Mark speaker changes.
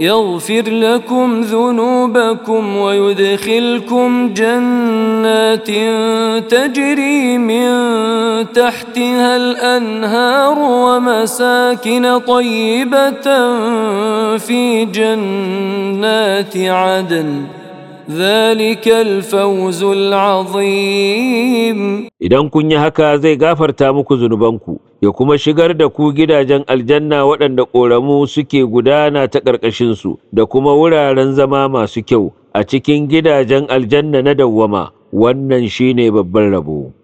Speaker 1: يغفر لكم ذنوبكم ويدخلكم جنات تجري من تحتها الأنهار ومساكن طيبة في جنات عدن ذلك الفوز العظيم.
Speaker 2: Idan kun yi haka zai gafarta muku zunubanku, ya kuma shigar da ku gidajen aljanna waɗanda ƙoramu suke gudana ta ƙarƙashinsu, da kuma wuraren zama masu kyau a cikin gidajen aljanna na dawwama. Wannan shine babban rabo.